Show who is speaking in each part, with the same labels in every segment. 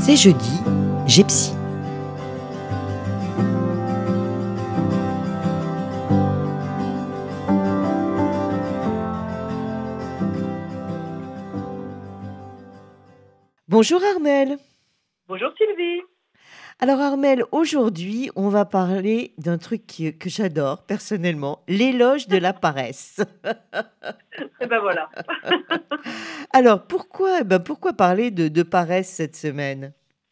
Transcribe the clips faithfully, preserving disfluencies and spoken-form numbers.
Speaker 1: C'est jeudi, j'ai psy. Bonjour Armelle.
Speaker 2: Bonjour Sylvie.
Speaker 1: Alors Armelle, aujourd'hui, on va parler d'un truc qui- que j'adore personnellement, l'éloge de la paresse.
Speaker 2: Et ben voilà.
Speaker 1: Alors pourquoi, eh ben, pourquoi parler de, de paresse cette semaine?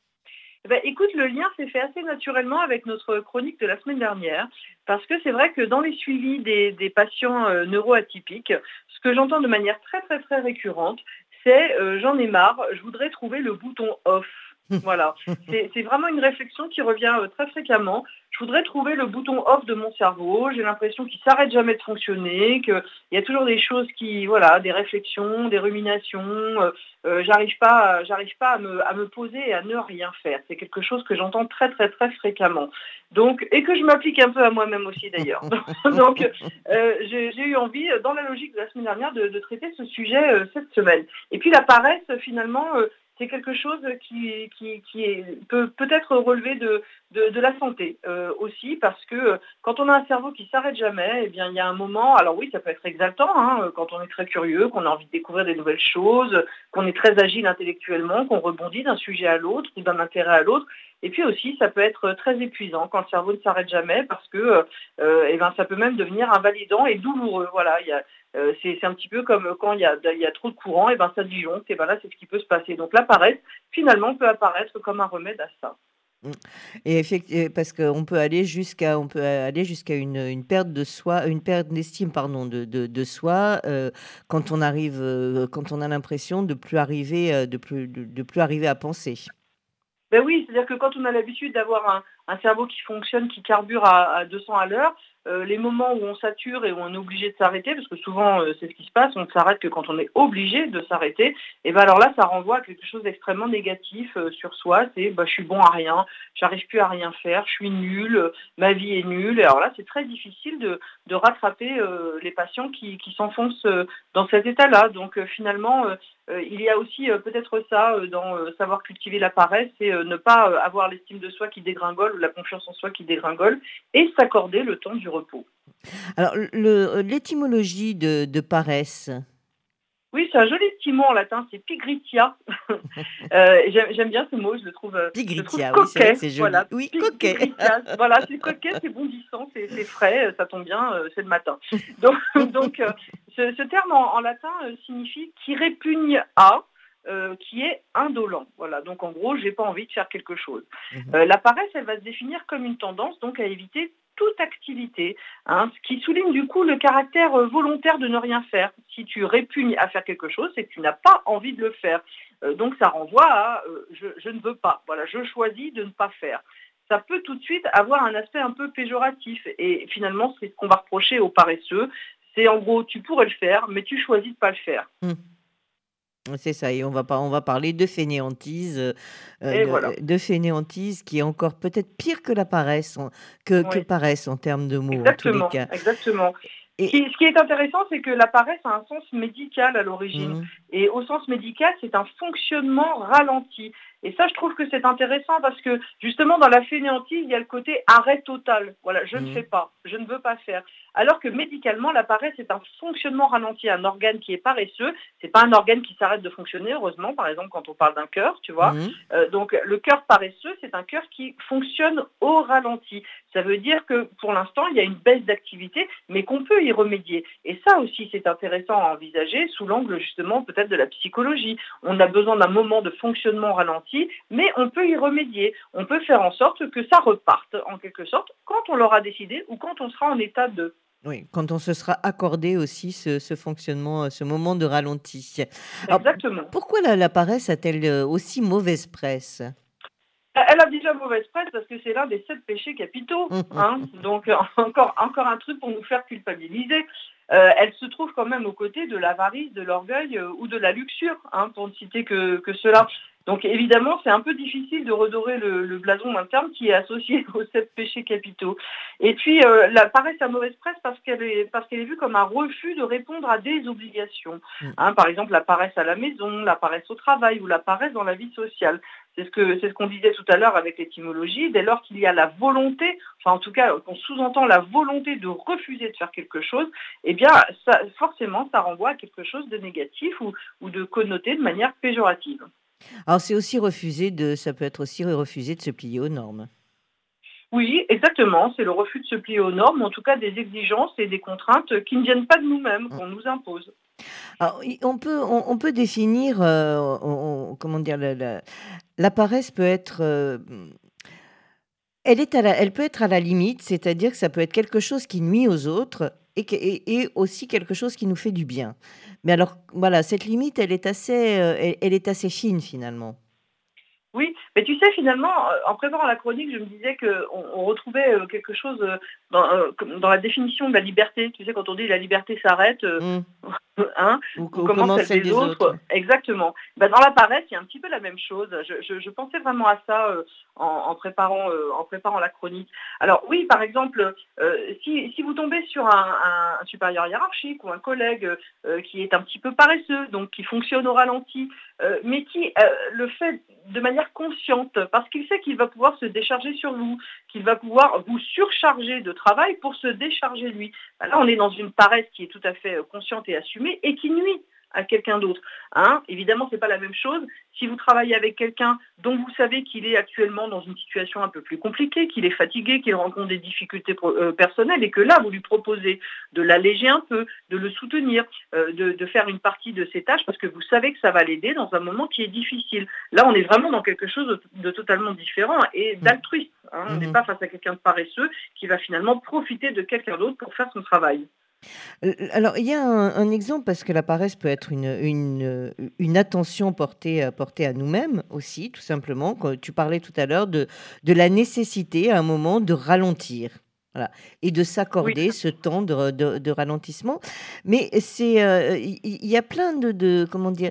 Speaker 2: Eh ben, écoute, le lien s'est fait assez naturellement avec notre chronique de la semaine dernière, parce que c'est vrai que dans les suivis des, des patients euh, neuroatypiques, ce que j'entends de manière très très très récurrente, c'est euh, j'en ai marre, je voudrais trouver le bouton off. Voilà, c'est c'est vraiment une réflexion qui revient euh, très fréquemment. Je voudrais trouver le bouton off de mon cerveau. J'ai l'impression qu'il s'arrête jamais de fonctionner, qu'il y a toujours des choses qui, voilà, des réflexions, des ruminations. euh, euh, j'arrive pas, j'arrive pas à me, à me poser et à ne rien faire. C'est quelque chose que j'entends très très très fréquemment. Donc, et que je m'applique un peu à moi-même aussi d'ailleurs. Donc, euh, j'ai j'ai eu envie, dans la logique de la semaine dernière, de, de traiter ce sujet euh, cette semaine. Et puis la paresse, finalement, euh, c'est quelque chose qui, qui, qui est, peut peut-être relever de, de, de la santé euh, aussi, parce que euh, quand on a un cerveau qui s'arrête jamais, eh bien il y a un moment, alors oui, ça peut être exaltant, hein, quand on est très curieux, qu'on a envie de découvrir des nouvelles choses, qu'on est très agile intellectuellement, qu'on rebondit d'un sujet à l'autre ou d'un intérêt à l'autre. Et puis aussi, ça peut être très épuisant quand le cerveau ne s'arrête jamais, parce que euh, eh ben, ça peut même devenir invalidant et douloureux. Voilà, il y a, euh, c'est, c'est un petit peu comme quand il y a, il y a trop de courant, et ben ça disjoncte, et ben là c'est ce qui peut se passer. Donc la paresse, finalement, peut apparaître comme un remède à ça.
Speaker 1: Mm. Et effectivement, parce qu'on peut aller jusqu'à, on peut aller jusqu'à une, une perte de soi, une perte d'estime, pardon, de, de, de soi, euh, quand on arrive, euh, quand on a l'impression de plus arriver, euh, de plus, de, de plus arriver à penser.
Speaker 2: Ben oui, c'est-à-dire que quand on a l'habitude d'avoir un, un cerveau qui fonctionne, qui carbure à, à deux cents à l'heure, euh, les moments où on sature et où on est obligé de s'arrêter, parce que souvent euh, c'est ce qui se passe, on ne s'arrête que quand on est obligé de s'arrêter, et ben alors là ça renvoie à quelque chose d'extrêmement négatif euh, sur soi, c'est bah, je suis bon à rien, j'arrive plus à rien faire, je suis nul, euh, ma vie est nulle, et alors là c'est très difficile de, de rattraper euh, les patients qui, qui s'enfoncent euh, dans cet état-là. Donc euh, finalement, euh, euh, il y a aussi euh, peut-être ça euh, dans euh, savoir cultiver la paresse, c'est euh, ne pas euh, avoir l'estime de soi qui dégringole ou la confiance en soi qui dégringole, et s'accorder le temps du repos.
Speaker 1: Alors, le, l'étymologie de, de paresse.
Speaker 2: Oui, c'est un joli petit mot en latin, c'est pigritia. Euh, j'aime, j'aime bien ce mot, je le trouve, euh, je le trouve
Speaker 1: Pigritia, oui, c'est vrai que
Speaker 2: coquet.
Speaker 1: c'est joli.
Speaker 2: Voilà,
Speaker 1: Oui,
Speaker 2: Pi-
Speaker 1: coquet.
Speaker 2: pigritia. Voilà, c'est coquet, c'est bondissant, c'est, c'est frais, euh, ça tombe bien, euh, c'est le matin. Donc, donc euh, ce, ce terme en, en latin euh, signifie qui répugne à, euh, qui est indolent. Voilà, donc en gros, j'ai pas envie de faire quelque chose.
Speaker 1: Mhm.
Speaker 2: Euh, la paresse, elle va se définir comme une tendance, donc à éviter toute activité, hein, ce qui souligne du coup le caractère euh, volontaire de ne rien faire. Si tu répugnes à faire quelque chose, c'est que tu n'as pas envie de le faire. Euh, donc ça renvoie à euh, je, je ne veux pas, voilà, je choisis de ne pas faire. Ça peut tout de suite avoir un aspect un peu péjoratif, et finalement c'est ce qu'on va reprocher aux paresseux, c'est en gros tu pourrais le faire mais tu choisis de ne pas le faire.
Speaker 1: Mm. C'est ça, et on va, pas, on va parler de fainéantise, euh, euh,
Speaker 2: Et voilà.
Speaker 1: de, de fainéantise qui est encore peut-être pire que la paresse, en- que, que
Speaker 2: Oui.
Speaker 1: paresse en termes de mots, en tous les
Speaker 2: Exactement,
Speaker 1: cas.
Speaker 2: exactement. Ce
Speaker 1: Et,
Speaker 2: qui, ce qui est intéressant, c'est que la paresse a un sens médical à l'origine.
Speaker 1: mm,
Speaker 2: Et au sens médical, c'est un fonctionnement ralenti. Et ça, je trouve que c'est intéressant parce que justement, dans la fainéantise, il y a le côté arrêt total. Voilà, je ne fais
Speaker 1: mm,
Speaker 2: pas, je ne veux pas faire. Alors que médicalement, la paresse est un fonctionnement ralenti, un organe qui est paresseux. C'est pas un organe qui s'arrête de fonctionner, heureusement, par exemple, quand on parle d'un cœur, tu vois.
Speaker 1: mm.
Speaker 2: Euh, donc, le cœur paresseux, c'est un cœur qui fonctionne au ralenti. Ça veut dire que pour l'instant, il y a une baisse d'activité, mais qu'on peut y remédier. Et ça aussi, c'est intéressant à envisager sous l'angle justement peut-être de la psychologie. On a besoin d'un moment de fonctionnement ralenti, mais on peut y remédier. On peut faire en sorte que ça reparte, en quelque sorte, quand on l'aura décidé ou quand on sera en état de...
Speaker 1: Oui, quand on se sera accordé aussi ce, ce fonctionnement, euh, ce moment de ralenti. Alors,
Speaker 2: Exactement.
Speaker 1: pourquoi la, la paresse a-t-elle euh, aussi mauvaise presse?
Speaker 2: Elle a déjà mauvaise presse parce que c'est l'un des sept péchés capitaux. Hein. Donc euh, encore, encore un truc pour nous faire culpabiliser. Euh, elle se trouve quand même aux côtés de l'avarice, de l'orgueil euh, ou de la luxure, hein, pour ne citer que, que cela. Donc évidemment, c'est un peu difficile de redorer le, le blason d'un terme qui est associé aux sept péchés capitaux. Et puis euh, la paresse à mauvaise presse parce qu'elle est parce qu'elle est vue comme un refus de répondre à des obligations.
Speaker 1: Mm.
Speaker 2: Hein, par exemple, la paresse à la maison, la paresse au travail ou la paresse dans la vie sociale. C'est ce que c'est ce qu'on disait tout à l'heure avec l'étymologie. Dès lors qu'il y a la volonté, enfin en tout cas qu'on sous-entend la volonté de refuser de faire quelque chose, eh bien ça, forcément ça renvoie à quelque chose de négatif ou, ou de connoté de manière péjorative.
Speaker 1: Alors c'est aussi refuser de, ça peut être aussi refuser de se plier aux normes.
Speaker 2: Oui, exactement. C'est le refus de se plier aux normes, en tout cas des exigences et des contraintes qui ne viennent pas de nous-mêmes,
Speaker 1: Mm.
Speaker 2: qu'on nous impose.
Speaker 1: Alors, i- on peut, on, on peut définir, euh, on- on- comment dire, la, la- la paresse peut être, euh, elle est à la, elle peut être à la limite, c'est-à-dire que ça peut être quelque chose qui nuit aux autres et, que- et, et aussi quelque chose qui nous fait du bien. Mais alors, voilà, cette limite, elle est assez, euh, elle, elle est assez fine finalement.
Speaker 2: Oui, mais tu sais, finalement, euh, en préparant la chronique, je me disais qu'on on retrouvait euh, quelque chose euh, dans, euh, comme dans la définition de la liberté. Tu sais, quand on dit la liberté s'arrête, euh,
Speaker 1: Mm.
Speaker 2: hein,
Speaker 1: Ou,
Speaker 2: ou
Speaker 1: ou
Speaker 2: comment
Speaker 1: comment
Speaker 2: celle
Speaker 1: celle
Speaker 2: des
Speaker 1: des autres.
Speaker 2: autres. Exactement. Ben, dans la paresse, il y a un petit peu la même chose. Je, je- je pensais vraiment à ça euh, en, en préparant, euh, en préparant la chronique. Alors oui, par exemple, euh, si, si vous tombez sur un, un- un supérieur hiérarchique ou un collègue euh, qui est un petit peu paresseux, donc qui fonctionne au ralenti, euh, mais qui euh, le fait de manière consciente, parce qu'il sait qu'il va pouvoir se décharger sur vous, qu'il va pouvoir vous surcharger de travail pour se décharger lui. Ben là, on est dans une paresse qui est tout à fait euh, consciente et assumée et qui nuit à quelqu'un d'autre. Hein, évidemment, c'est pas la même chose. Si vous travaillez avec quelqu'un dont vous savez qu'il est actuellement dans une situation un peu plus compliquée, qu'il est fatigué, qu'il rencontre des difficultés euh, personnelles et que là, vous lui proposez de l'alléger un peu, de le soutenir, euh, de, de faire une partie de ses tâches parce que vous savez que ça va l'aider dans un moment qui est difficile. Là, on est vraiment dans quelque chose de, de totalement différent et
Speaker 1: Mm.
Speaker 2: d'altruiste. Hein. On n'est
Speaker 1: Mhm.
Speaker 2: pas face à quelqu'un de paresseux qui va finalement profiter de quelqu'un d'autre pour faire son travail.
Speaker 1: Euh, Alors, il y a un, un exemple parce que la paresse peut être une, une, euh, une attention portée, à- portée à nous-mêmes aussi, tout simplement. Quand tu parlais tout à l'heure de, de la nécessité à un moment de ralentir. Voilà. Et de
Speaker 2: Oui,
Speaker 1: s'accorder ce temps de, de- de ralentissement. Mais c'est, euh, il il y, a plein de, de- comment dire,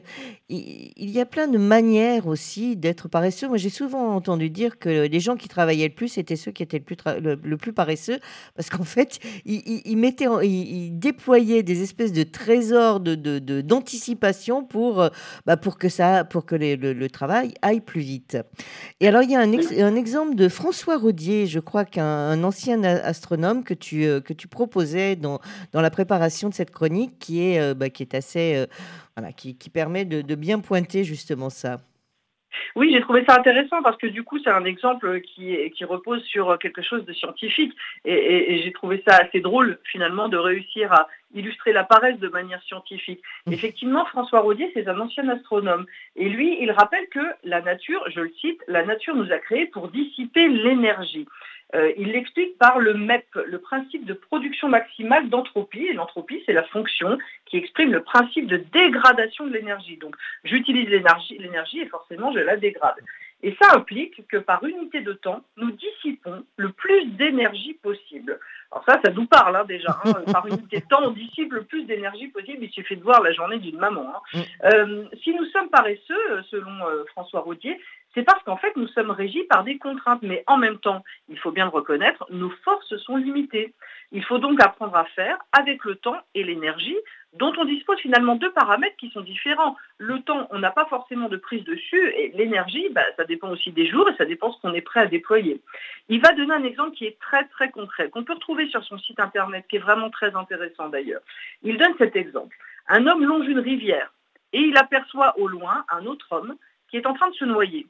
Speaker 1: il il y a plein de manières aussi d'être paresseux. Moi, j'ai souvent entendu dire que les gens qui travaillaient le plus étaient ceux qui étaient le plus, tra- le, le plus paresseux parce qu'en fait, il, il- il mettait, en- il, il déployait des espèces de trésors de, de- de- d'anticipation pour, euh, bah, pour que ça, pour que les- le, le travail aille plus vite. Et alors, il y a un, ex- un exemple de François Rodier, je crois qu'un un ancien a- astronome que tu, euh, que tu proposais dans, dans la préparation de cette chronique, qui est, euh, bah, qui est assez, euh, voilà, qui, qui permet de, de bien pointer justement ça.
Speaker 2: Oui, j'ai trouvé ça intéressant parce que du coup, c'est un exemple qui, est- qui repose sur quelque chose de scientifique et, et- et j'ai trouvé ça assez drôle finalement de réussir à illustrer la paresse de manière scientifique. Effectivement, François Rodier, c'est un ancien astronome et lui, il rappelle que la nature, je le cite, la nature nous a créés pour dissiper l'énergie. Euh, il l'explique par le M E P, le principe de production maximale d'entropie. Et l'entropie, c'est la fonction qui exprime le principe de dégradation de l'énergie. Donc, j'utilise l'énergie, l'énergie et forcément, je la dégrade. Et ça implique que par unité de temps, nous dissipons le plus d'énergie possible. Alors ça, ça nous parle hein, déjà. Hein. Par unité de temps, on dissipe le plus d'énergie possible. Il suffit de voir la journée d'une maman. Hein. Euh, si nous sommes paresseux, selon euh, François Rodier, c'est parce qu'en fait, nous sommes régis par des contraintes. Mais en même temps, il faut bien le reconnaître, nos forces sont limitées. Il faut donc apprendre à faire avec le temps et l'énergie dont on dispose finalement deux paramètres qui sont différents. Le temps, on n'a pas forcément de prise dessus et l'énergie, bah, ça dépend aussi des jours et ça dépend ce qu'on est prêt à déployer. Il va donner un exemple qui est très très concret, qu'on peut retrouver sur son site internet, qui est vraiment très intéressant d'ailleurs. Il donne cet exemple. Un homme longe une rivière et il aperçoit au loin un autre homme qui est en train de se noyer.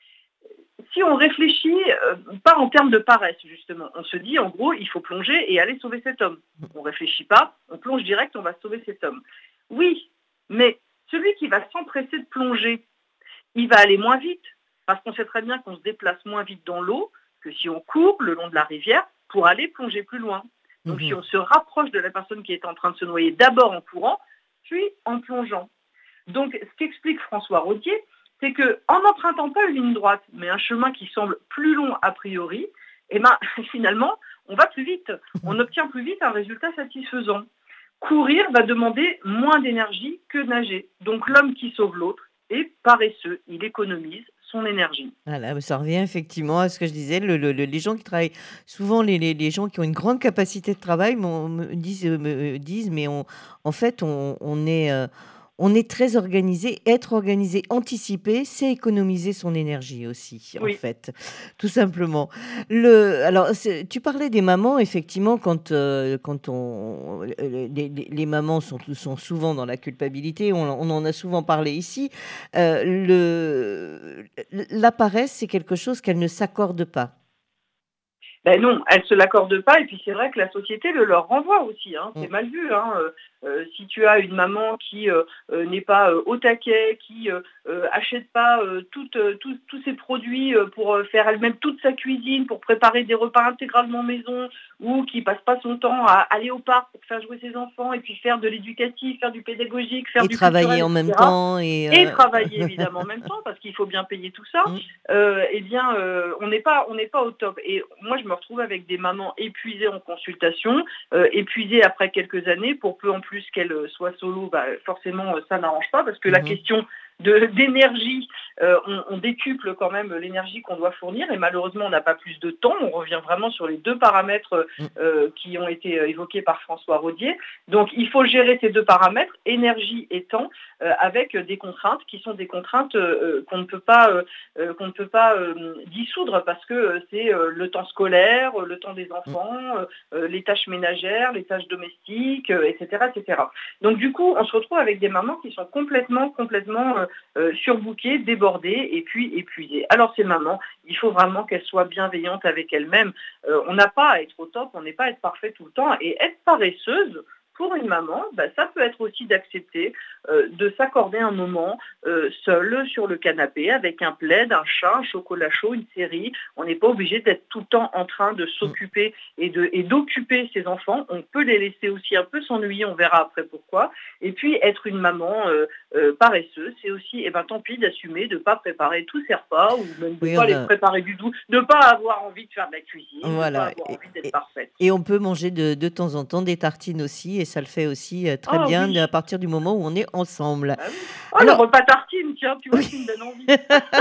Speaker 2: Si on réfléchit, euh, pas en termes de paresse justement, on se dit en gros il faut plonger et aller sauver cet homme. On réfléchit pas, on plonge direct, on va sauver cet homme. Oui, mais celui qui va s'empresser de plonger, il va aller moins vite, parce qu'on sait très bien qu'on se déplace moins vite dans l'eau que si on court le long de la rivière pour aller plonger plus loin. Donc si on se rapproche de la personne qui est en train de se noyer d'abord en courant, puis en plongeant. Donc ce qu'explique François Rodier, c'est qu'en n'empruntant pas une ligne droite, mais un chemin qui semble plus long a priori, eh ben, finalement, on va plus vite. On obtient plus vite un résultat satisfaisant. Courir va demander moins d'énergie que nager. Donc l'homme qui sauve l'autre, est paresseux. Il économise son énergie.
Speaker 1: Voilà, bah, ça revient effectivement à ce que je disais, le le le les gens qui travaillent souvent les les les gens qui ont une grande capacité de travail m'ont me disent, heu, me disent: «Mais on en fait, on on est, heu, on est très organisé». Être organisé, anticiper, c'est économiser son énergie aussi, en
Speaker 2: Oui.
Speaker 1: fait, tout simplement. Le alors c'est tu parlais des mamans effectivement quand, heu, quand on le les les les mamans sont sont souvent dans la culpabilité, on on en a souvent parlé ici. Heu, le l la paresse, c'est quelque chose qu'elles ne s'accordent pas.
Speaker 2: Ben non, elles se l'accordent pas et puis c'est vrai que la société le leur renvoie aussi, hein. C'est
Speaker 1: Mmh.
Speaker 2: mal vu, hein, heu heu, si tu as une maman qui, heu heu, n'est pas, heu, au taquet, qui, heu heu, achète pas, heu, toutes, heu, tous tous ses produits, heu, pour, heu, faire elle-même toute sa cuisine, pour préparer des repas intégralement maison ou qui passe pas son temps à aller au parc pour faire jouer ses enfants et puis faire de l'éducatif, faire du pédagogique, faire
Speaker 1: Et
Speaker 2: du
Speaker 1: travailler
Speaker 2: culturel et
Speaker 1: en même
Speaker 2: cetera
Speaker 1: temps et
Speaker 2: et
Speaker 1: heu
Speaker 2: travailler évidemment en même temps parce qu'il faut bien payer tout ça,
Speaker 1: Mmh.
Speaker 2: heu et bien, heu, on n'est pas on n'est pas au top et moi je me retrouve avec des mamans épuisées en consultation, heu, épuisées après quelques années pour peu en plus qu'elles, heu, soient solo, bah, forcément, heu, ça n'arrange pas parce que la
Speaker 1: Mmh mh.
Speaker 2: question de d'énergie, heu, on on décuple quand même l'énergie qu'on doit fournir et malheureusement on n'a pas plus de temps. On revient vraiment sur les deux paramètres, heu
Speaker 1: Mmh.
Speaker 2: heu, qui ont été, heu, évoqués par François Rodier. Donc il faut gérer ces deux paramètres, énergie et temps, heu, avec des contraintes qui sont des contraintes, heu heu, qu'on ne peut pas, heu heu, qu'on ne peut pas, hem, dissoudre parce que, heu, c'est, heu, le temps scolaire, le temps des
Speaker 1: Mmh.
Speaker 2: enfants, heu heu, les tâches ménagères, les tâches domestiques, heu et cetera et cetera. Donc du coup, on se retrouve avec des mamans qui sont complètement complètement, heu heu, surbookées, débordées et puis épuisées. Alors ces mamans, il faut vraiment qu'elles soient bienveillantes avec elles-mêmes. Heu, on n'a pas à être au top, on n'est pas à être parfait tout le temps et être paresseuse, pour une maman, bah, ça peut être aussi d'accepter, heu, de s'accorder un moment, heu, seule sur le canapé avec un plaid, un chat, un chocolat chaud, une série. On n'est pas obligé d'être tout le temps en train de
Speaker 1: Mmh.
Speaker 2: s'occuper et de et d'occuper ses enfants. On peut les laisser aussi un peu s'ennuyer, on verra après pourquoi. Et puis être une maman, heu heu, paresseuse, c'est aussi, eh ben, tant pis d'assumer de pas préparer tous ses repas ou même de
Speaker 1: Oui,
Speaker 2: pas
Speaker 1: on
Speaker 2: les
Speaker 1: a
Speaker 2: préparer du tout, de pas avoir envie de faire de la cuisine, de pas
Speaker 1: Voilà
Speaker 2: avoir
Speaker 1: et
Speaker 2: envie d'être
Speaker 1: et
Speaker 2: parfaite.
Speaker 1: et on peut manger de de temps en temps des tartines aussi et ça le fait aussi, heu, très
Speaker 2: Ah
Speaker 1: bien
Speaker 2: oui!
Speaker 1: d à partir du moment où on est ensemble.
Speaker 2: Bah oui. Oh le
Speaker 1: Alors
Speaker 2: repas tartine, tiens, tu vois,
Speaker 1: oui.
Speaker 2: tu me donnes envie.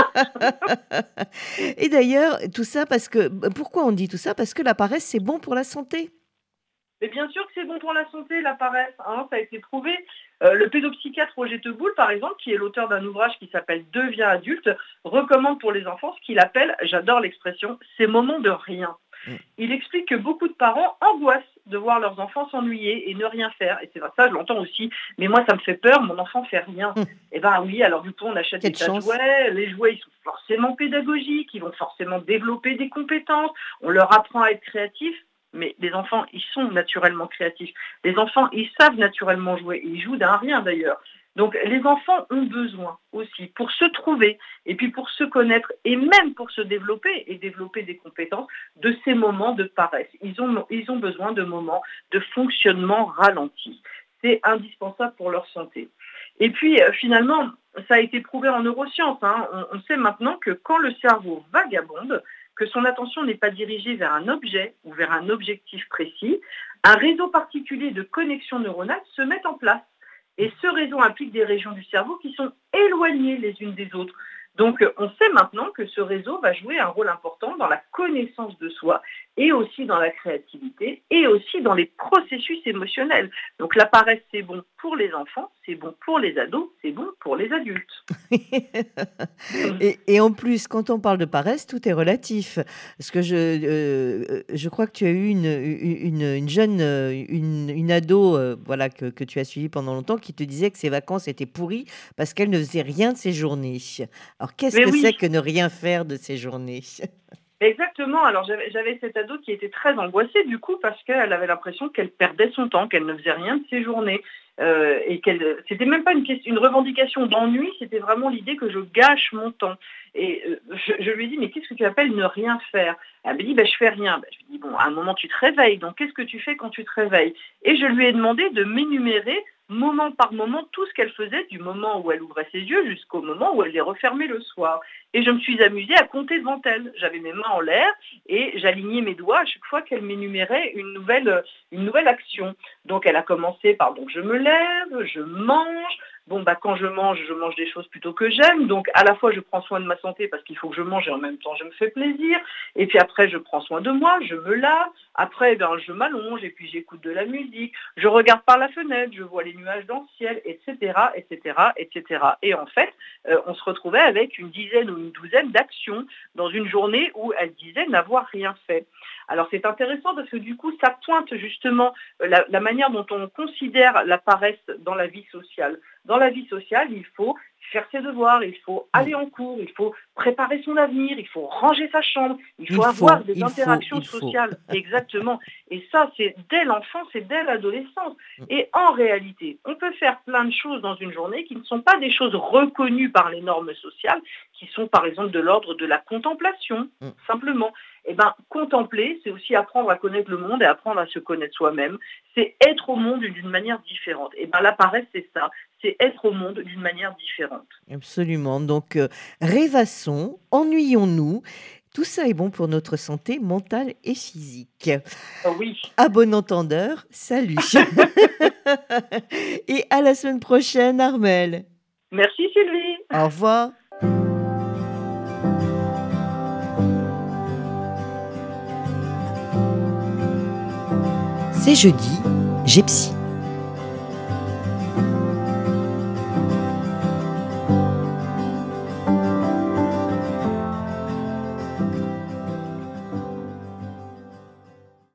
Speaker 1: Et d'ailleurs, tout ça parce que b pourquoi on dit tout ça? Parce que la paresse, c'est bon pour la santé.
Speaker 2: Mais bien sûr que c'est bon pour la santé, la paresse, hein, ça a été prouvé. Heu, le pédopsychiatre Roger Teboul, par exemple, qui est l'auteur d'un ouvrage qui s'appelle «Deviens adulte», recommande pour les enfants ce qu'il appelle, j'adore l'expression, ces moments de rien.
Speaker 1: Mmh.
Speaker 2: Il explique que beaucoup de parents angoissent de voir leurs enfants s'ennuyer et ne rien faire et c'est vrai, ça je l'entends aussi. «Mais moi ça me fait peur, mon enfant fait rien».
Speaker 1: Mmh.
Speaker 2: Eh ben oui, alors du coup on achète
Speaker 1: Quelle
Speaker 2: des tas de
Speaker 1: chance.
Speaker 2: jouets, les jouets ils sont forcément pédagogiques, ils vont forcément développer des compétences, on leur apprend à être créatifs, mais les enfants, ils sont naturellement créatifs. Les enfants, ils savent naturellement jouer, ils jouent d'un rien d'ailleurs. Donc les enfants ont besoin aussi, pour se trouver et puis pour se connaître et même pour se développer et développer des compétences, de ces moments de paresse. Ils ont ils ont besoin de moments de fonctionnement ralenti. C'est indispensable pour leur santé. Et puis, heu, finalement, ça a été prouvé en neurosciences, hein. On on sait maintenant que quand le cerveau vagabonde, que son attention n'est pas dirigée vers un objet ou vers un objectif précis, un réseau particulier de connexion neuronale se met en place. Et ce réseau implique des régions du cerveau qui sont éloignées les unes des autres. Donc, on sait maintenant que ce réseau va jouer un rôle important dans la connaissance de soi et aussi dans la créativité et aussi dans les processus émotionnels. Donc la paresse, c'est bon pour les enfants, c'est bon pour les ados, c'est bon pour les adultes.
Speaker 1: Et et en plus, quand on parle de paresse, tout est relatif. Parce que je, heu heu, je crois que tu as eu une u une une jeune, heu, une une ado, heu, voilà, que que tu as suivie pendant longtemps, qui te disait que ses vacances étaient pourries parce qu'elle ne faisait rien de ses journées. Alors qu'est-ce
Speaker 2: Mais
Speaker 1: que c'est
Speaker 2: oui!
Speaker 1: que ne rien faire de ses journées?
Speaker 2: Exactement. Alors j'avais j'avais cette ado qui était très angoissée du coup parce qu'elle avait l'impression qu'elle perdait son temps, qu'elle ne faisait rien de ses journées, heu et qu'elle c'était même pas une ques une revendication d'ennui, c'était vraiment l'idée que je gâche mon temps et heu, je je lui ai dit: «Mais qu'est-ce que tu appelles ne rien faire?» Elle me dit: «Bah, je fais rien». Bah, je lui dis: «Bon, à un moment tu te réveilles, donc qu'est-ce que tu fais quand tu te réveilles?» Et je lui ai demandé de m'énumérer moment par moment tout ce qu'elle faisait du moment où elle ouvrait ses yeux jusqu'au moment où elle les refermait le soir. Et je me suis amusée à compter devant elle. J'avais mes mains en l'air et j'alignais mes doigts à chaque fois qu'elle m'énumérait une nouvelle, une nouvelle action. Donc elle a commencé par donc je me lève, je mange, bon, bah, quand je mange, je mange des choses plutôt que j'aime. Donc, à la fois, je prends soin de ma santé parce qu'il faut que je mange et en même temps, je me fais plaisir. Et puis après, je prends soin de moi, je me lave. Après, ben, je m'allonge et puis j'écoute de la musique. Je regarde par la fenêtre, je vois les nuages dans le ciel, et cetera, et cetera, et cetera. Et en fait, euh, on se retrouvait avec une dizaine ou une douzaine d'actions dans une journée où elle disait n'avoir rien fait. Alors, c'est intéressant parce que du coup, ça pointe justement euh, la, la manière dont on considère la paresse dans la vie sociale. Dans la vie sociale, il faut faire ses devoirs, il faut
Speaker 1: Mm.
Speaker 2: aller en cours, il faut préparer son avenir, il faut ranger sa chambre, il faut
Speaker 1: Il
Speaker 2: avoir
Speaker 1: faut,
Speaker 2: des
Speaker 1: il faut,
Speaker 2: interactions
Speaker 1: il faut.
Speaker 2: sociales. Exactement. Et ça, c'est dès l'enfance et dès l'adolescence.
Speaker 1: Mm.
Speaker 2: Et en réalité, on peut faire plein de choses dans une journée qui ne sont pas des choses reconnues par les normes sociales, qui sont par exemple de l'ordre de la contemplation,
Speaker 1: Mm.
Speaker 2: simplement. Eh ben, contempler, c'est aussi apprendre à connaître le monde et apprendre à se connaître soi-même. C'est être au monde d'une manière différente. Et ben, la paresse, c'est ça. C'est être au monde d'une manière différente.
Speaker 1: Absolument. Donc, euh, rêvassons, ennuyons-nous. Tout ça est bon pour notre santé mentale et physique.
Speaker 2: Oh oui.
Speaker 1: À bon entendeur, salut. Et à la semaine prochaine, Armelle.
Speaker 2: Merci Sylvie.
Speaker 1: Au revoir. C'est jeudi, j'ai psy.